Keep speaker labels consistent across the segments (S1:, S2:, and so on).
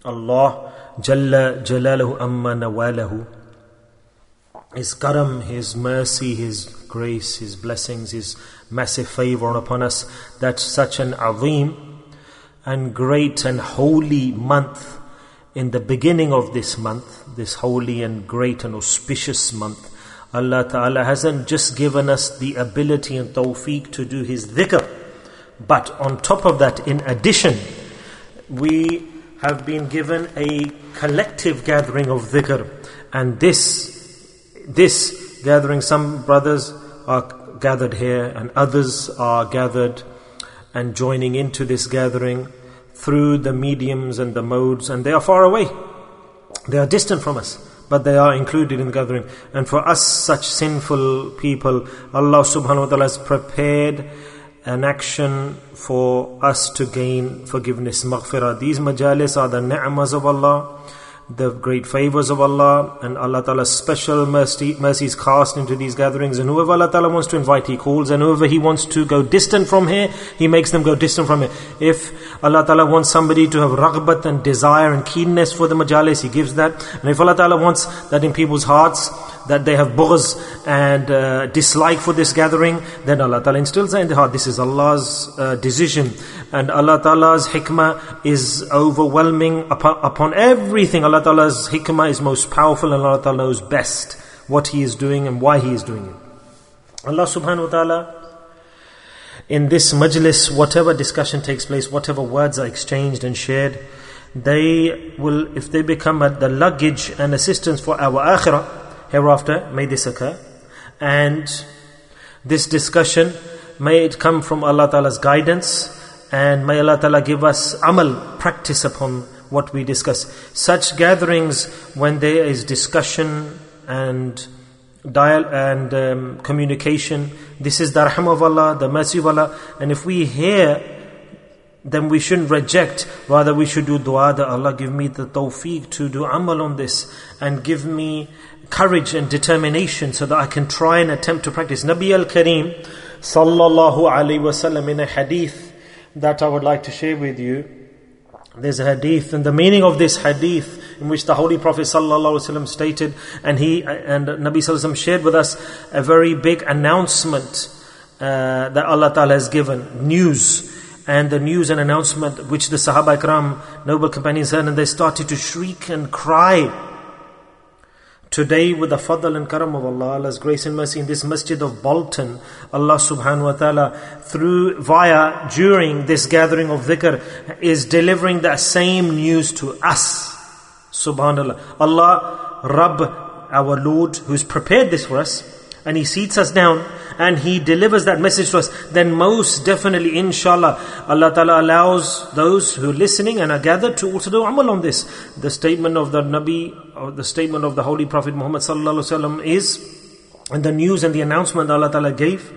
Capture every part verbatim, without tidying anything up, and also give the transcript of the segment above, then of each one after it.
S1: Allah Jalla Jalaluhu Amma Nawalahu, His karam, His mercy, His grace, His blessings, His massive favor upon us, that such an azim and great and holy month, in the beginning of this month, this holy and great and auspicious month, Allah Ta'ala hasn't just given us the ability and tawfiq to do His dhikr, but on top of that, in addition, we have been given a collective gathering of dhikr. And this, this gathering, some brothers are gathered here and others are gathered and joining into this gathering through the mediums and the modes, and they are far away. They are distant from us, but they are included in the gathering. And for us, such sinful people, Allah subhanahu wa ta'ala has prepared an action for us to gain forgiveness, maghfirah. These majalis are the ni'mas of Allah, the great favors of Allah, and Allah Ta'ala's special mercy, mercies cast into these gatherings. And whoever Allah Ta'ala wants to invite, He calls, and whoever He wants to go distant from here, He makes them go distant from here. If Allah Ta'ala wants somebody to have raghbat and desire and keenness for the majalis, He gives that. And if Allah Ta'ala wants that in people's hearts, that they have bughz and uh, dislike for this gathering, then Allah Ta'ala instills that in the heart. This is Allah's uh, decision. And Allah Ta'ala's hikmah is overwhelming upon, upon everything. Allah Ta'ala's hikmah is most powerful, and Allah Ta'ala knows best what He is doing and why He is doing it. Allah Subhanahu wa Ta'ala, in this majlis, whatever discussion takes place, whatever words are exchanged and shared, they will, if they become a, the luggage and assistance for our akhirah, hereafter, may this occur. And this discussion, may it come from Allah Ta'ala's guidance, and may Allah Ta'ala give us amal, practice upon what we discuss. Such gatherings, when there is discussion and dial and um, communication, this is the rahmah of Allah, the mercy of Allah. And if we hear, then we shouldn't reject. Rather, we should do dua that Allah give me the tawfiq to do amal on this, and give me courage and determination so that I can try and attempt to practice. Nabi al-Kareem sallallahu alayhi wa sallam, in a hadith that I would like to share with you, there's a hadith, and the meaning of this hadith, in which the Holy Prophet sallallahu alaihi wasallam stated, and he and Nabi sallallahu alaihi wasallam shared with us a very big announcement uh, that Allah Ta'ala has given, news. And the news and announcement which the Sahaba Ikram, noble companions, heard, and they started to shriek and cry. Today, with the fadl and karam of Allah, Allah's grace and mercy, in this masjid of Bolton, Allah subhanahu wa ta'ala, through, via, during this gathering of dhikr, is delivering that same news to us. Subhanallah. Allah, Rabb, our Lord, who's prepared this for us, and He seats us down, and He delivers that message to us, then most definitely, inshallah, Allah Ta'ala allows those who are listening and are gathered to also do amal on this. The statement of the Nabi, or the statement of the Holy Prophet Muhammad Sallallahu Alaihi Wasallam is, and the news and the announcement Allah Ta'ala gave,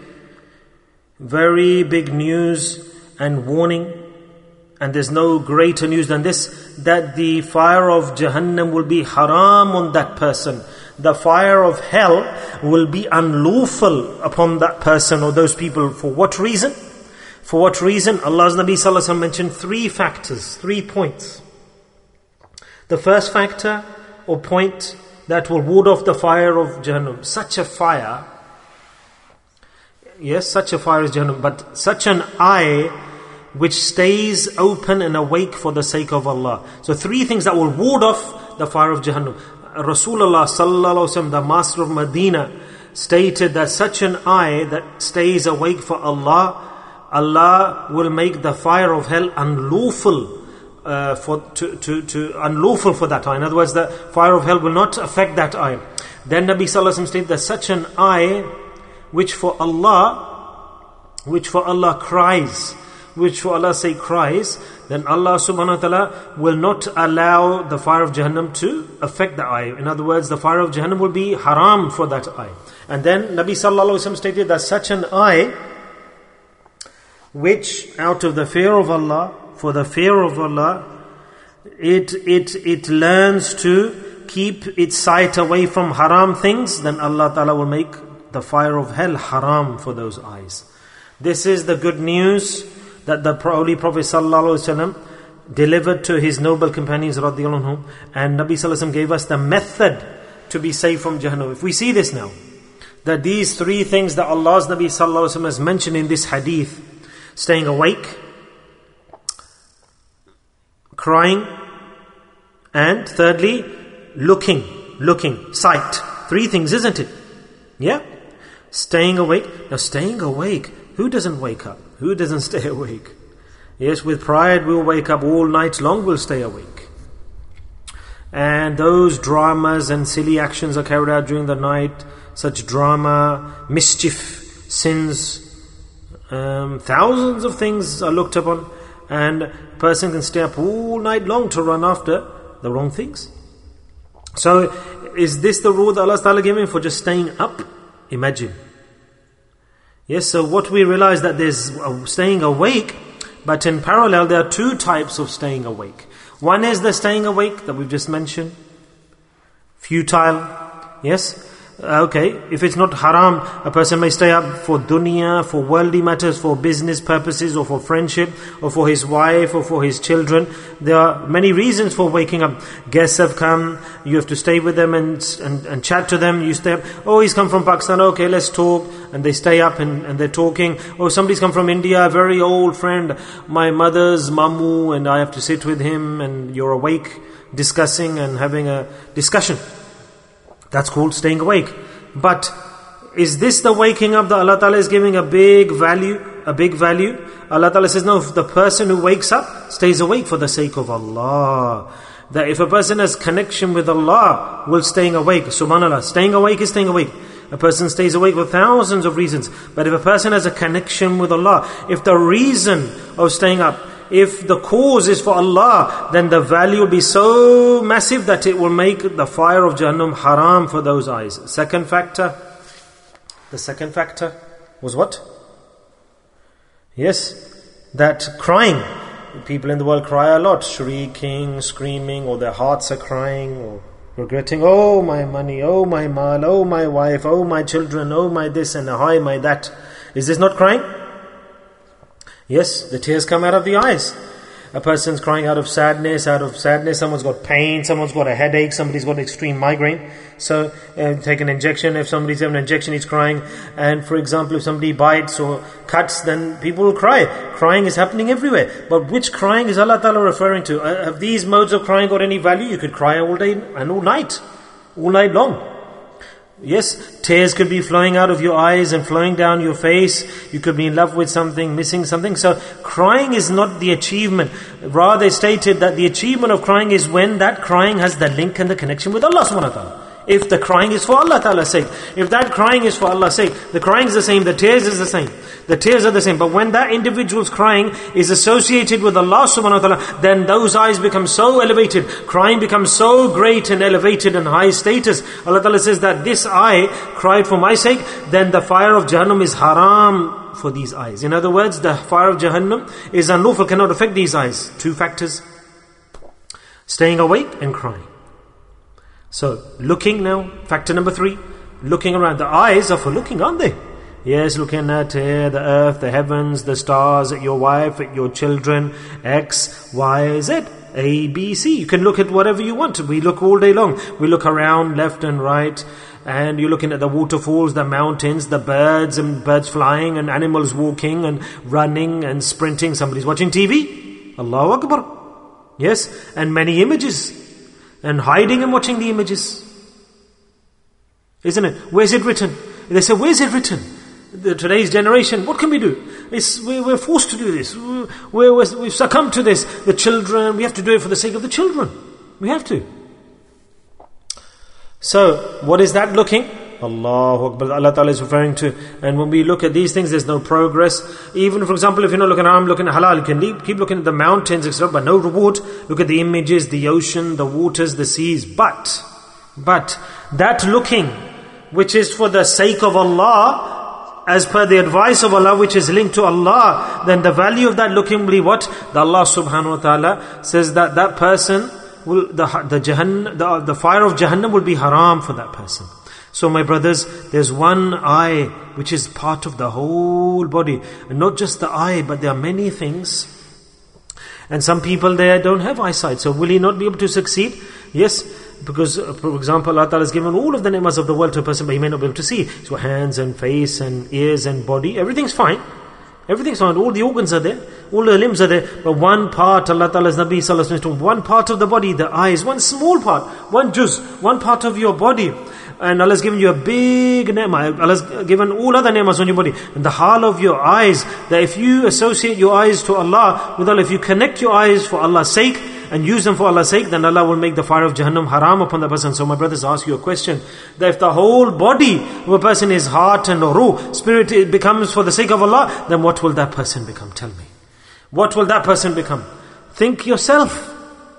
S1: very big news and warning, and there's no greater news than this, that the fire of Jahannam will be haram on that person. The fire of hell will be unlawful upon that person or those people. For what reason? For what reason? Allah's Nabi Sallallahu Alaihi Wasallam mentioned three factors, three points. The first factor or point that will ward off the fire of Jahannam. Such a fire, yes, such a fire is Jahannam, but such an eye which stays open and awake for the sake of Allah. So three things that will ward off the fire of Jahannam. Rasulullah sallallahu alaihi wasallam, the master of Medina, stated that such an eye that stays awake for Allah, Allah will make the fire of hell unlawful uh, for to, to, to unlawful for that eye. In other words, the fire of hell will not affect that eye. Then Nabi sallallahu alaihi wasallam stated that such an eye which for Allah, which for Allah cries, which for Allah say cries, then Allah subhanahu wa ta'ala will not allow the fire of Jahannam to affect the eye. In other words, the fire of Jahannam will be haram for that eye. And then Nabi sallallahu alaihi wasallam stated that such an eye, which out of the fear of Allah, for the fear of Allah, it it it learns to keep its sight away from haram things, then Allah ta'ala will make the fire of hell haram for those eyes. This is the good news that the Holy Prophet sallallahu alaihi wasallam delivered to his noble companions radiyallahu anhum, and Nabi sallallahu alaihi wasallam gave us the method to be saved from Jahannam. If we see this now, that these three things that Allah's Nabi sallallahu alaihi wasallam has mentioned in this hadith, staying awake, crying, and thirdly, looking, looking, sight. Three things, isn't it? Yeah? Staying awake. Now staying awake, who doesn't wake up? Who doesn't stay awake? Yes, with pride we'll wake up all night long, we'll stay awake. And those dramas and silly actions are carried out during the night, such drama, mischief, sins, um, thousands of things are looked upon, and a person can stay up all night long to run after the wrong things. So, is this the rule that Allah Ta'ala gave him for just staying up? Imagine. Yes, so what we realize that there's staying awake, but in parallel there are two types of staying awake. One is the staying awake that we've just mentioned, futile, yes. Okay, if it's not haram, a person may stay up for dunya, for worldly matters, for business purposes, or for friendship, or for his wife, or for his children. There are many reasons for waking up. Guests have come, you have to stay with them and and, and chat to them. You stay up, oh, he's come from Pakistan, okay, let's talk. And they stay up and, and they're talking. Oh, somebody's come from India, a very old friend, my mother's mamu, and I have to sit with him, and you're awake, discussing and having a discussion. That's called staying awake. But is this the waking up that Allah Ta'ala is giving a big value? A big value? Allah Ta'ala says, no, if the person who wakes up stays awake for the sake of Allah. That if a person has connection with Allah, will staying awake. Subhanallah, staying awake is staying awake. A person stays awake for thousands of reasons. But if a person has a connection with Allah, if the reason of staying up, if the cause is for Allah, then the value will be so massive that it will make the fire of Jahannam haram for those eyes. Second factor, the second factor was what? Yes, that crying. People in the world cry a lot, shrieking, screaming, or their hearts are crying, or regretting, oh my money, oh my mal, oh my wife, oh my children, oh my this and oh my that. Is this not crying? Yes, the tears come out of the eyes. A person's crying out of sadness, out of sadness. Someone's got pain, someone's got a headache, somebody's got extreme migraine. So, uh, take an injection. If somebody's having an injection, he's crying. And for example, if somebody bites or cuts, then people will cry. Crying is happening everywhere. But which crying is Allah Ta'ala referring to? Uh, have these modes of crying got any value? You could cry all day and all night. All night long. Yes, tears could be flowing out of your eyes and flowing down your face. You could be in love with something, missing something. So crying is not the achievement. Rather, they stated that the achievement of crying is when that crying has the link and the connection with Allah subhanahu wa ta'ala. If the crying is for Allah Ta'ala's sake. If that crying is for Allah's sake, the crying is the same, the tears is the same. The tears are the same. But when that individual's crying is associated with Allah subhanahu wa ta'ala, then those eyes become so elevated. Crying becomes so great and elevated and high status. Allah Ta'ala says that this eye cried for my sake, then the fire of Jahannam is haram for these eyes. In other words, the fire of Jahannam is unlawful, cannot affect these eyes. Two factors. Staying awake and crying. So, looking now, factor number three, looking around. The eyes are for looking, aren't they? Yes, looking at uh, the earth, the heavens, the stars, at your wife, at your children, X, Y, Z, A, B, C. You can look at whatever you want. We look all day long. We look around left and right, and you're looking at the waterfalls, the mountains, the birds, and birds flying, and animals walking, and running, and sprinting. Somebody's watching T V. Allahu Akbar. Yes, and many images. And hiding and watching the images. Isn't it? Where's it written? They say, where's it written? The, today's generation, what can we do? It's, we, we're forced to do this. We, we're, we've succumbed to this. The children, we have to do it for the sake of the children. We have to. So, what is that looking? Allahu Akbar. Allah Ta'ala is referring to, and when we look at these things, there's no progress. Even, for example, if you're not looking at haram, looking at halal, you can leave, keep looking at the mountains, et cetera, but no reward. Look at the images, the ocean, the waters, the seas. But, but, that looking, which is for the sake of Allah, as per the advice of Allah, which is linked to Allah, then the value of that looking will be what? The Allah subhanahu wa ta'ala says that that person will, the, the, Jahannam, the, the fire of Jahannam will be haram for that person. So my brothers, there's one eye which is part of the whole body. And not just the eye, but there are many things. And some people there don't have eyesight. So will he not be able to succeed? Yes. Because, uh, for example, Allah Ta'ala has given all of the ni'mas of the world to a person, but he may not be able to see. So hands and face and ears and body, everything's fine. Everything's fine. All the organs are there. All the limbs are there. But one part, Allah Ta'ala's Nabi Sallallahu Alaihi Wasallam, one part of the body, the eyes, one small part, one juz, one part of your body. And Allah has given you a big ni'mah. Allah has given all other ni'mas on your body. And the hal of your eyes, that if you associate your eyes to Allah, with Allah, if you connect your eyes for Allah's sake, and use them for Allah's sake, then Allah will make the fire of Jahannam haram upon the person. So my brothers, ask you a question, that if the whole body of a person is heart and ruh, spirit, it becomes for the sake of Allah, then what will that person become? Tell me. What will that person become? Think yourself.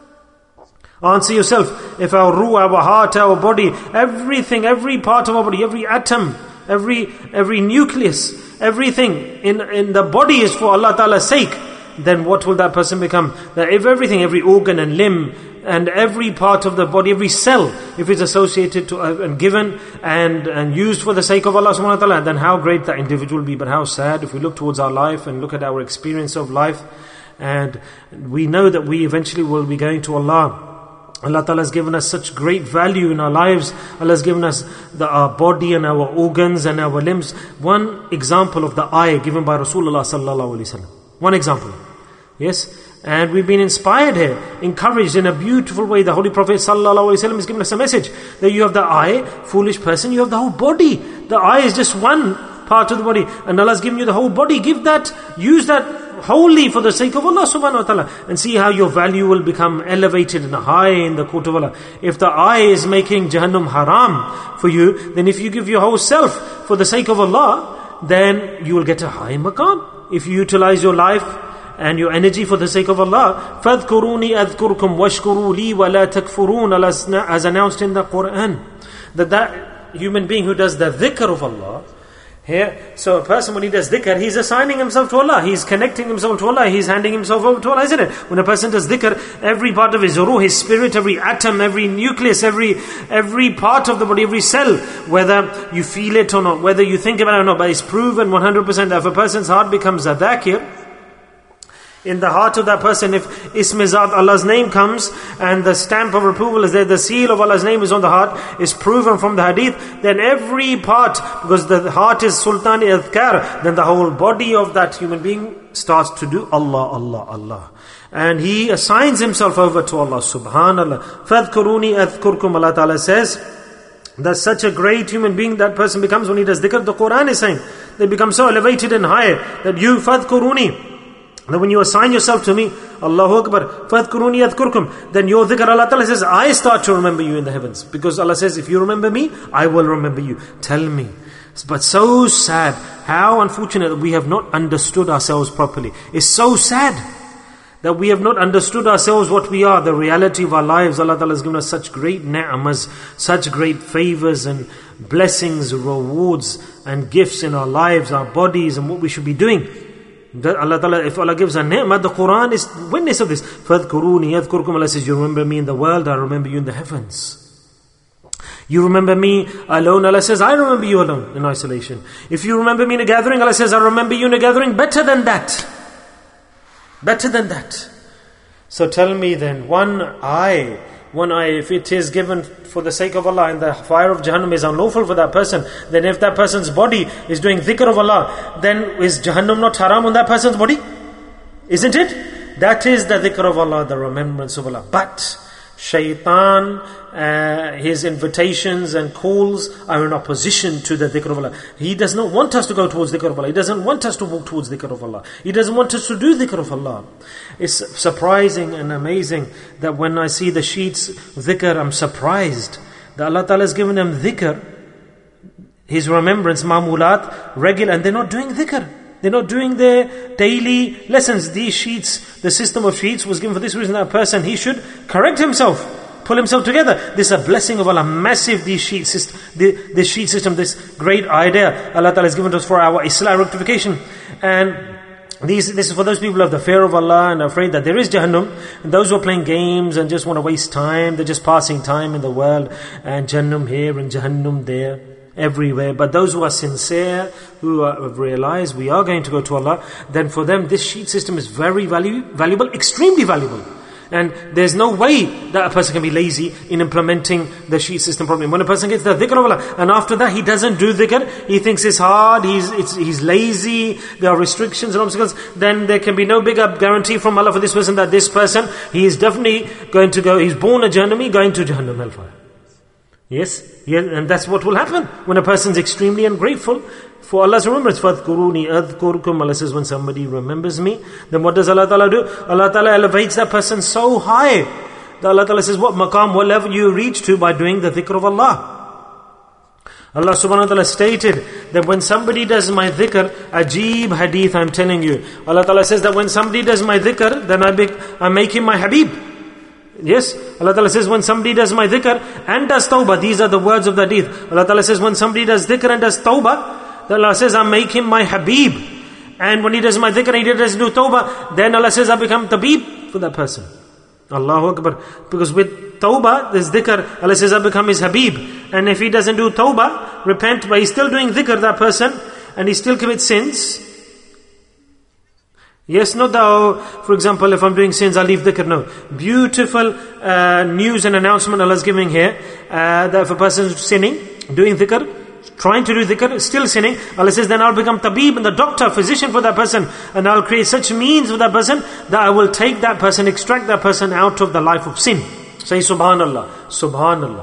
S1: Answer yourself. If our ruh, our heart, our body, everything, every part of our body, every atom, every every nucleus, everything in, in the body is for Allah Ta'ala's sake, then what will that person become? That if everything, every organ and limb and every part of the body, every cell, if it's associated to uh, and given and, and used for the sake of Allah subhanahu wa ta'ala, then how great that individual will be. But how sad if we look towards our life and look at our experience of life, and we know that we eventually will be going to Allah. Allah Ta'ala has given us such great value in our lives. Allah has given us the, our body and our organs and our limbs. One example of the eye given by Rasulullah Sallallahu Alaihi Wasallam. One example. Yes, and we've been inspired here, encouraged in a beautiful way. The Holy Prophet Sallallahu Alaihi Wasallam has given us a message that you have the eye, foolish person, you have the whole body. The eye is just one part of the body, and Allah has given you the whole body. Give that, use that wholly for the sake of Allah subhanahu wa ta'ala, and see how your value will become elevated and high in the court of Allah. If the eye is making Jahannam haram for you, then if you give your whole self for the sake of Allah, then you will get a high maqam. If you utilize your life and your energy for the sake of Allah, فَاذْكُرُونِي أَذْكُرْكُمْ وَاشْكُرُوا لِي وَلَا تَكْفُرُونَ, as announced in the Quran. That that human being who does the dhikr of Allah, here, so a person when he does dhikr, he's assigning himself to Allah, he's connecting himself to Allah, he's handing himself over to Allah, isn't it? When a person does dhikr, every part of his ruh, his spirit, every atom, every nucleus, every every part of the body, every cell, whether you feel it or not, whether you think about it or not, but it's proven one hundred percent that if a person's heart becomes a dhakir, in the heart of that person, if Ism Zat, Allah's name comes, and the stamp of approval is there, the seal of Allah's name is on the heart, is proven from the hadith, then every part, because the heart is Sultan Adhkar, then the whole body of that human being starts to do Allah, Allah, Allah. And he assigns himself over to Allah, subhanallah. فَاذْكُرُونِي أَذْكُرْكُمْ, Allah Ta'ala says, that such a great human being that person becomes when he does dhikr. The Quran is saying, they become so elevated and high, that you, فَاذْكُرُونِي, that when you assign yourself to me, Allahu Akbar, فَاذْكُرُونِي أَذْكُرْكُمْ, then your dhikr, Allah Ta'ala says, I start to remember you in the heavens. Because Allah says, if you remember me, I will remember you. Tell me. But so sad, how unfortunate that we have not understood ourselves properly. It's so sad that we have not understood ourselves what we are, the reality of our lives. Allah Ta'ala has given us such great ni'mas, such great favors and blessings, rewards and gifts in our lives, our bodies, and what we should be doing. That Allah Ta'ala, if Allah gives a ni'mah, the Quran is witness of this. فَاذْكُرُونِي يَذْكُرْكُمْ, Allah says, you remember me in the world, I remember you in the heavens. You remember me alone, Allah says, I remember you alone in isolation. If you remember me in a gathering, Allah says, I remember you in a gathering. Better than that. Better than that. So tell me then, one eye, one eye, if it is given for the sake of Allah and the fire of Jahannam is unlawful for that person, then if that person's body is doing dhikr of Allah, then is Jahannam not haram on that person's body? Isn't it? That is the dhikr of Allah, the remembrance of Allah. But Shaitan, uh, his invitations and calls are in opposition to the dhikr of Allah. He does not want us to go towards dhikr of Allah. He doesn't want us to walk towards dhikr of Allah. He doesn't want us to do dhikr of Allah. It's surprising and amazing that when I see the sheets dhikr, I'm surprised that Allah Ta'ala has given them dhikr, His remembrance, ma'mulat, regular, and they're not doing dhikr. They're not doing their daily lessons. These sheets, the system of sheets was given for this reason, that a person, he should correct himself, pull himself together. This is a blessing of Allah, massive, these sheet system, this sheet system, this great idea Allah Ta'ala has given to us for our Islah rectification. And these, this is for those people who have the fear of Allah and are afraid that there is Jahannam. And those who are playing games and just want to waste time, they're just passing time in the world, and Jahannam here and Jahannam there. everywhere. But those who are sincere, who are, have realized we are going to go to Allah, then for them this sheet system is very value, valuable, extremely valuable. And there's no way that a person can be lazy in implementing the sheet system properly. When a person gets the dhikr of Allah, and after that he doesn't do dhikr, he thinks it's hard, he's it's, he's lazy, there are restrictions and obstacles, then there can be no bigger guarantee from Allah for this person that this person, he is definitely going to go, he's born a Jahannami, going to Jahannam hellfire. Yes, yeah, and that's what will happen when a person is extremely ungrateful for Allah's remembrance. فَاذْكُرُونِي أَذْكُرْكُمْ. Allah says, when somebody remembers me, then what does Allah Ta'ala do? Allah Ta'ala elevates that person so high that Allah Ta'ala says, what maqam, what level you reach to by doing the dhikr of Allah. Allah Subhanahu wa Ta'ala stated that when somebody does my dhikr, ajib hadith, I'm telling you. Allah Ta'ala says that when somebody does my dhikr, then I, be, I make him my habib. Yes, Allah Ta'ala says when somebody does my dhikr and does tawbah, these are the words of the hadith. Allah Ta'ala says when somebody does dhikr and does tawbah, Allah says I make him my habib. And when he does my dhikr and he doesn't do tawbah, then Allah says I become tabib for that person. Allahu Akbar. Because with tawbah, this dhikr, Allah says I become his habib. And if he doesn't do tawbah, repent, but he's still doing dhikr, that person, and he still commits sins. Yes, not that, oh, for example, if I'm doing sins, I'll leave dhikr. No. Beautiful uh, news and announcement Allah's giving here, uh, that if a person is sinning, doing dhikr, trying to do dhikr, still sinning, Allah says, then I'll become tabib and the doctor, physician for that person, and I'll create such means for that person that I will take that person, extract that person out of the life of sin. Say Subhanallah, Subhanallah.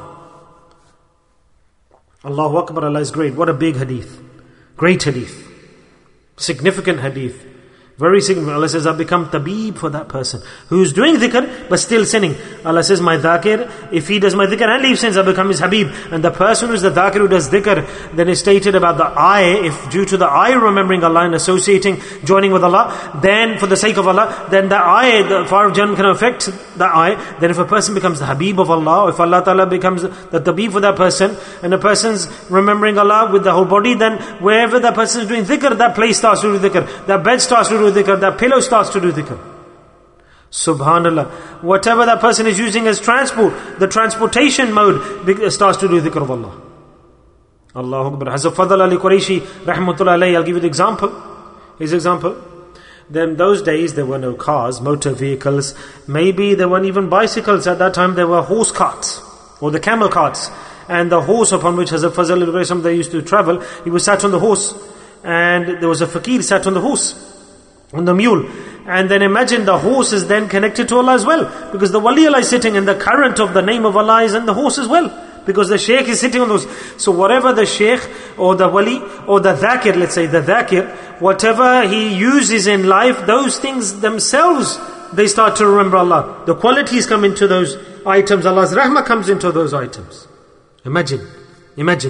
S1: Allahu Akbar, Allah is great. What a big hadith. Great hadith. Significant hadith. Very significant. Allah says, I become tabib for that person who's doing dhikr but still sinning. Allah says, my dhakir, if he does my dhikr and leaves sins, I become his habib. And the person who's the dhakir who does dhikr, then is stated about the eye, if due to the eye remembering Allah and associating, joining with Allah, then for the sake of Allah, then the eye, the fire of Jannah can affect the eye. Then if a person becomes the habib of Allah, if Allah Ta'ala becomes the tabib for that person, and the person's remembering Allah with the whole body, then wherever that person is doing dhikr, that place starts to do dhikr, that bed starts to do dhikr, that pillow starts to do dhikr. Subhanallah. Whatever that person is using as transport, the transportation mode starts to do dhikr of Allah. Allahu Akbar. Hazrat Fadl Ali Quraishi rahmatullah alayhi, I'll give you the example. His example. Then those days there were no cars, motor vehicles. Maybe there weren't even bicycles. At that time there were horse carts or the camel carts. And the horse upon which Hazrat Fadl Ali Quraishi, they used to travel, he was sat on the horse. And there was a fakir sat on the horse, on the mule. And then imagine the horse is then connected to Allah as well, because the wali Allah is sitting and the current of the name of Allah is in the horse as well, because the sheikh is sitting on those. So whatever the sheikh or the wali or the dhakir, let's say the dhakir, whatever he uses in life, those things themselves, they start to remember Allah. The qualities come into those items, Allah's rahmah comes into those items. Imagine, imagine.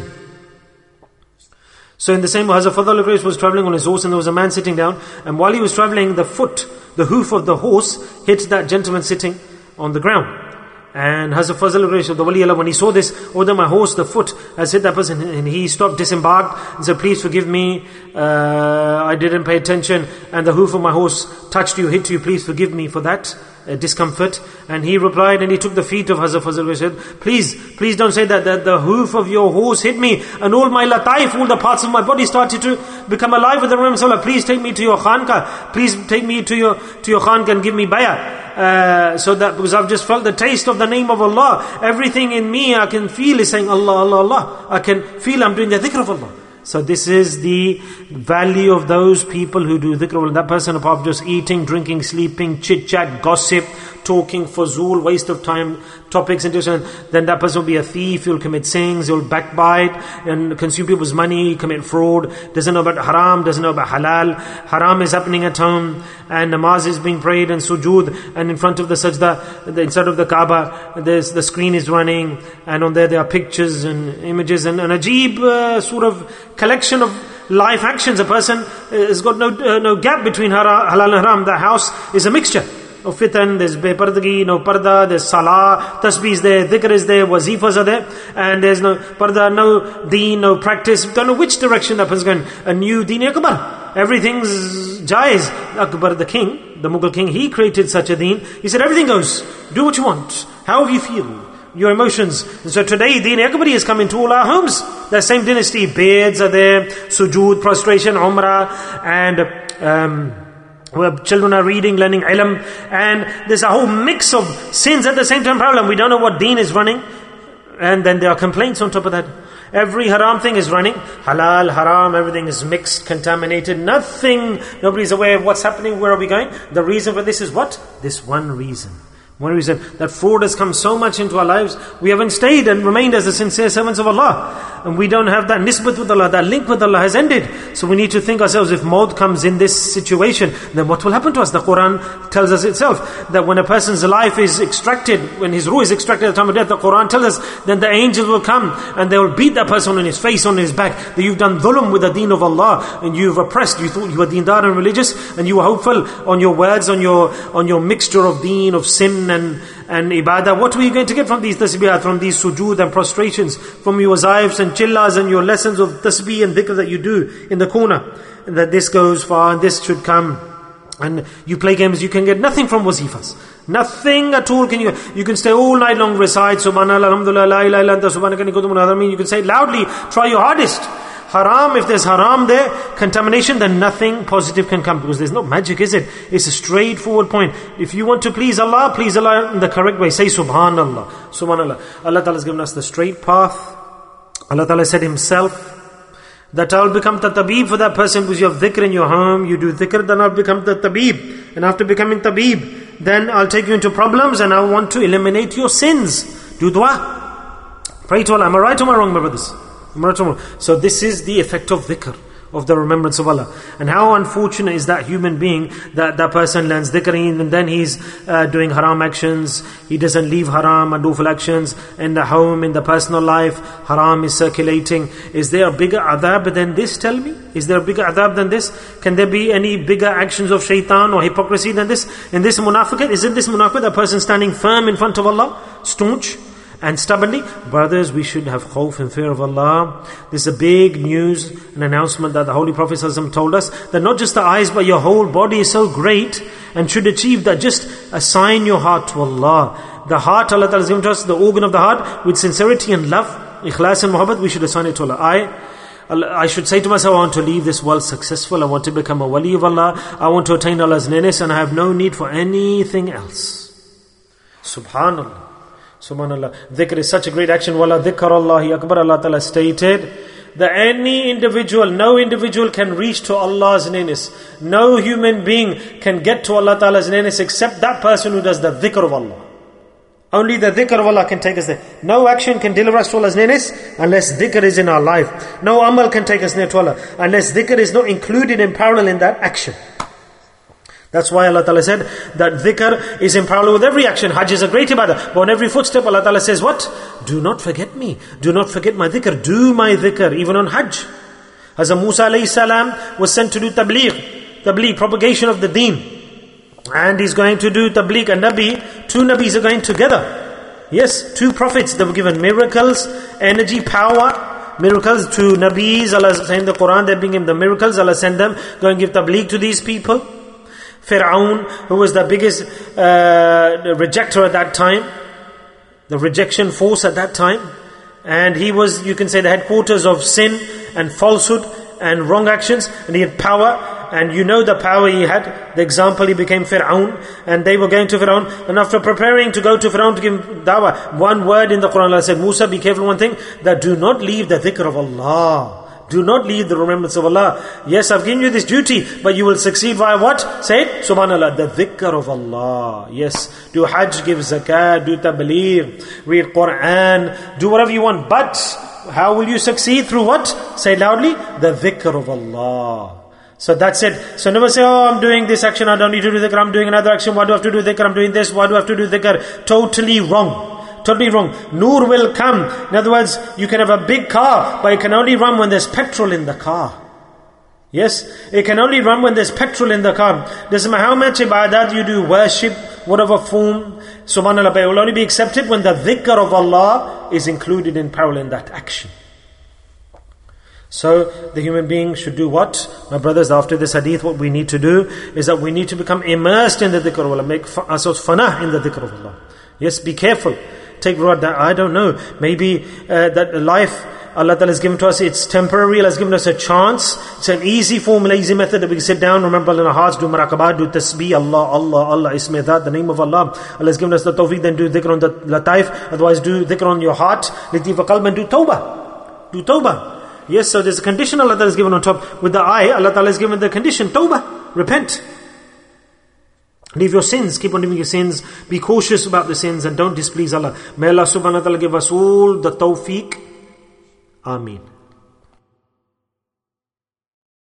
S1: So in the same way, Hazrat Fadl al-Quraish was traveling on his horse and there was a man sitting down, and while he was traveling, the foot, the hoof of the horse hit that gentleman sitting on the ground. And Hazrat Fadl al-Quraish, the wali Allah, when he saw this, oh, then my horse, the foot has hit that person, and he stopped, disembarked, and said, please forgive me, uh, I didn't pay attention, and the hoof of my horse touched you, hit you, please forgive me for that uh, discomfort. And he replied, and he took the feet of Hazrat Fadl al-Quraish, said, please, please don't say that, that the hoof of your horse hit me, and all my lataif, all the parts of my body started to become alive with the remembrance of Allah. Please take me to your khanka, please take me to your, to your khanka and give me bayah. Uh, so that, because I've just felt the taste of the name of Allah. Everything in me I can feel is saying Allah, Allah, Allah. I can feel I'm doing the dhikr of Allah. So this is the value of those people who do dhikr of Allah. That person, apart from just eating, drinking, sleeping, chit chat, gossip, talking, fazul, waste of time, topics and then that person will be a thief, he'll commit sins, he'll backbite and consume people's money, commit fraud, doesn't know about haram, doesn't know about halal. Haram is happening at home, and namaz is being prayed, and sujood, and in front of the sajda, the, inside of the Kaaba, there's the screen is running, and on there there are pictures and images, and an ajib uh, sort of collection of life actions. A person has got no uh, no gap between halal and haram. The house is a mixture of fitan, there's bepardagi, no parda, there's salah, tasbih is there, dhikr is there, wazifas are there, and there's no parda, no deen, no practice. Don't know which direction that person's going. A new deen akbar. Everything's jaiz. Akbar, the king, the Mughal king, he created such a deen. He said everything goes. Do what you want, however you feel. your emotions. And so today, Deen Akbari is coming to all our homes. The same dynasty, beards are there, sujood, prostration, umrah, and um, where children are reading, learning ilm, and there's a whole mix of sins at the same time problem. We don't know what deen is running, and then there are complaints on top of that. Every haram thing is running, halal, haram, everything is mixed, contaminated, nothing, nobody's aware of what's happening, where are we going? The reason for this is what? This one reason. One reason, that fraud has come so much into our lives, we haven't stayed and remained as the sincere servants of Allah. And we don't have that nisbat with Allah, that link with Allah has ended. So we need to think ourselves, if maut comes in this situation, then what will happen to us? The Quran tells us itself, that when a person's life is extracted, when his ruh is extracted at the time of death, the Quran tells us, then the angels will come and they will beat that person on his face, on his back, that you've done dhulm with the deen of Allah, and you've oppressed, you thought you were deendar and religious, and you were hopeful on your words, on your on your mixture of deen, of sin, and, and ibadah. What were you going to get from these tasbihat, from these sujood and prostrations, from your wazaifs and chillas and your lessons of tasbih and dhikr that you do in the corner? And that this goes far and this should come. And you play games, you can get nothing from wazifas. Nothing at all can you You can stay all night long, recite Subhanallah, Alhamdulillah, La ilaha illa anta, Subhanaka inni kuntu minadh dhalimin. You can say it loudly, try your hardest. Haram, if there's haram there, contamination, then nothing positive can come, because there's no magic, is it? It's a straightforward point. If you want to please Allah, please Allah in the correct way. Say Subhanallah, Subhanallah. Allah Ta'ala has given us the straight path. Allah Ta'ala said Himself that I'll become the tabib for that person, because you have dhikr in your home, you do dhikr, then I'll become the tabib. And after becoming tabib, then I'll take you into problems and I want to eliminate your sins. Do dua. Pray to Allah. Am I right or am I wrong, my brothers? So this is the effect of dhikr, of the remembrance of Allah. And how unfortunate is that human being, that that person learns dhikr and then he's uh, doing haram actions, he doesn't leave haram and awful actions in the home, in the personal life, haram is circulating. Is there a bigger adhab than this, tell me? Is there a bigger adhab than this? Can there be any bigger actions of shaitan or hypocrisy than this? In this munafiqat, isn't this munafiqat a person standing firm in front of Allah, staunch and stubbornly? Brothers, we should have khawf and fear of Allah. This is a big news, an announcement that the Holy Prophet ﷺ told us, that not just the eyes but your whole body is so great and should achieve that. Just assign your heart to Allah. The heart, Allah Ta'ala has given to us, the organ of the heart, with sincerity and love, ikhlas and muhabbat, we should assign it to Allah. I I should say to myself, I want to leave this world successful, I want to become a wali of Allah, I want to attain Allah's nearness, and I have no need for anything else. Subhanallah. Subhanallah. Dhikr is such a great action. Wala dhikr Allahi akbar. Allah Ta'ala stated that any individual, no individual can reach to Allah's nearness. No human being can get to Allah Ta'ala's nearness except that person who does the dhikr of Allah. Only the dhikr of Allah can take us there. No action can deliver us to Allah's nearness unless dhikr is in our life. No amal can take us near to Allah unless dhikr is not included in parallel in that action. That's why Allah Ta'ala said that dhikr is in parallel with every action. Hajj is a great ibadah. But on every footstep Allah Ta'ala says what? Do not forget me. Do not forget my dhikr. Do my dhikr. Even on Hajj. Hazrat Musa alayhi salam was sent to do tabligh. Tabligh, propagation of the deen. And he's going to do tabligh. And Nabi, two Nabis are going together. Yes, two prophets. They were given miracles, energy, power. Miracles to Nabis. Allah said in the Quran, they bring him the miracles. Allah sent them. Go and give tabligh to these people. Fir'aun, who was the biggest uh, rejecter at that time, the rejection force at that time, and he was, you can say, the headquarters of sin and falsehood and wrong actions, and he had power, and you know the power he had. The example, he became Fir'aun, and they were going to Fir'aun, and after preparing to go to Fir'aun to give him dawah, one word in the Quran, Allah said, Musa, be careful one thing, that do not leave the dhikr of Allah. Do not leave the remembrance of Allah. Yes, I've given you this duty, but you will succeed via what? Say it, Subhanallah, the dhikr of Allah. Yes, do hajj, give zakat, do tabligh, read Quran, do whatever you want. But how will you succeed? Through what? Say it loudly, the dhikr of Allah. So that's it. So never say, oh, I'm doing this action, I don't need to do dhikr, I'm doing another action, why do I have to do dhikr, I'm doing this, why do I have to do dhikr? Totally wrong. Totally wrong. Noor will come. In other words, you can have a big car, but it can only run when there's petrol in the car. Yes? It can only run when there's petrol in the car. Doesn't matter how much ibadat you do, worship, whatever form, subhanAllah, but it will only be accepted when the dhikr of Allah is included in parallel in that action. So, the human being should do what? My brothers, after this hadith, what we need to do is that we need to become immersed in the dhikr of Allah, make ourselves fanah in the dhikr of Allah. Yes, be careful. take reward. That I don't know. Maybe uh, that life Allah Ta'ala has given to us, it's temporary. Allah has given us a chance. It's an easy formula, easy method that we can sit down, remember Allah in our hearts, do maraqabah, do tasbih, Allah, Allah, Allah, isme that, the name of Allah. Allah has given us the tawfiq, then do dhikr on the lataif, otherwise do dhikr on your heart, latif qalb, and do tawbah. Do tawbah. Yes, so there's a condition Allah Ta'ala has given on top. With the eye, Allah Ta'ala has given the condition, tawbah, repent. Leave your sins, keep on doing your sins, be cautious about the sins and don't displease Allah. May Allah subhanahu wa ta'ala give us all the tawfiq. Ameen.